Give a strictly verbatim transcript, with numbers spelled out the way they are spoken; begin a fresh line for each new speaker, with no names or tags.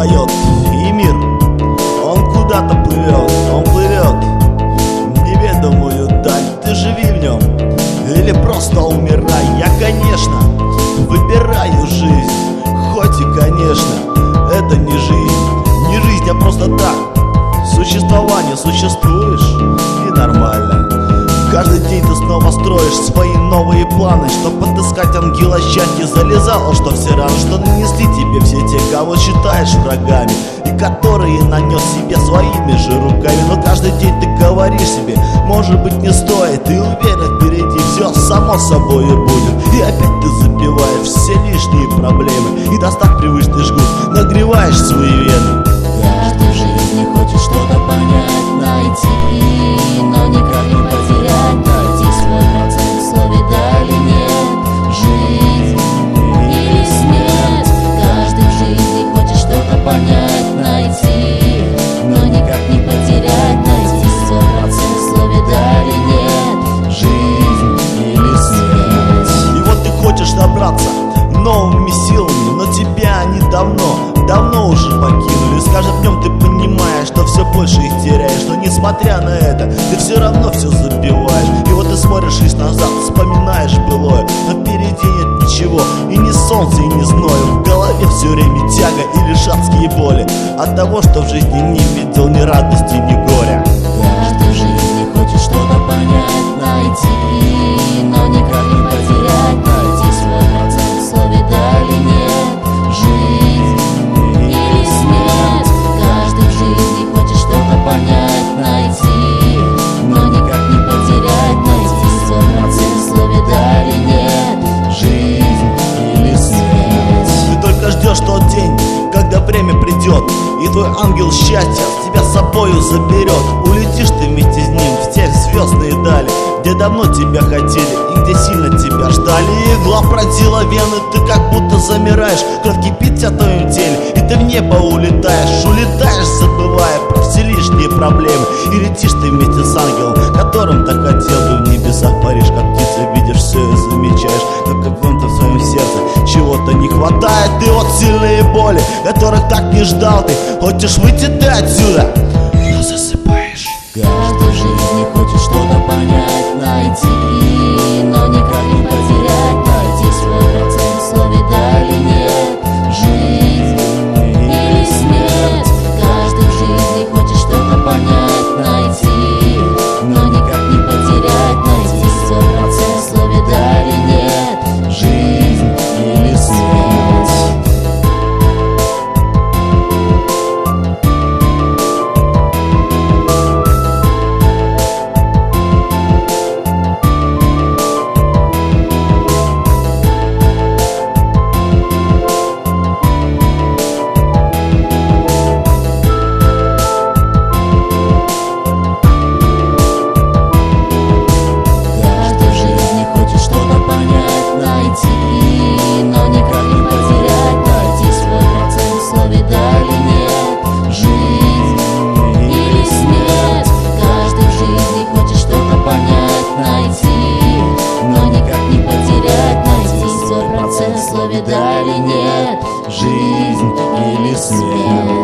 устает, и мир, он куда-то плывет, он плывет в неведомую даль. Ты живи в нем или просто умирай. Я, конечно, выбираю жизнь, хоть и, конечно, это не жизнь. Не жизнь, а просто так, существование, существуешь и нормально. Каждый день ты снова строишь свои новые планы, чтоб отыскать ангела счастья. Залезало, что все раны, что нанесли тебе все те, кого считаешь врагами, и которые нанес себе своими же руками. Но каждый день ты говоришь себе, может быть, не стоит, и уверен, впереди все само собой будет. И опять ты забиваешь все лишние проблемы, и достав привычный жгут, нагреваешь свои вены.
Каждый в жизни хочет что-то понять, найти, но никак не потерять, найти свой процент в слове да или нет, жизнь или смерть. Каждый в жизни хочет что-то понять, найти, но никак не потерять, найти свой процент в слове да или нет, жизнь или смерть.
И вот ты хочешь набраться новыми силами, но тебя они давно, давно уже покинули. С каждым днем ты понимаешь, что все больше их теряешь, но несмотря на это, ты все равно все забиваешь. И вот ты смотришь лишь назад, вспоминаешь былое, но впереди нет ничего, и ни солнца, и ни зноя. В голове все время тяга и лишь адские боли от того, что в жизни не видел ни радости, ни горя.
Каждый в жизни хочет что-то понять, найти, но никак не потерять, найти свой процент в слове да или нет, жизнь или смерть. Каждый в жизни хочет что-то понять, найти, но никак не потерять, найти свой процент в слове да или нет, жизнь или смерть.
Ты только ждешь тот день, когда время придет, и твой ангел счастья тебя с собою заберет. Улетишь ты вместе с ним в те звездные дали, где давно тебя хотели и где сильно тебя ждали. Игла пронзила вены, ты как будто замираешь, кровь кипит вся в твоем теле, и ты в небо улетаешь. Улетаешь, забывая про все лишние проблемы, и летишь ты вместе с ангелом, которым так хотел бы в небесах. Паришь, как птица, видишь все и замечаешь, как в каком-то в своем сердце чего-то не хватает. И вот сильные боли, которых так не ждал ты, хочешь выйти ты отсюда, но засыпаешь.
Каждый в жизни хочет что-то понять, найти, но никак не потерять, найти свой процент в слове да или нет, жизнь или смерть. Каждый в жизни хочет что-то понять, найти, но никак не потерять, найти свой процент в слове да или нет, жизнь или смерть. В слове да или нет, жизнь или смерть.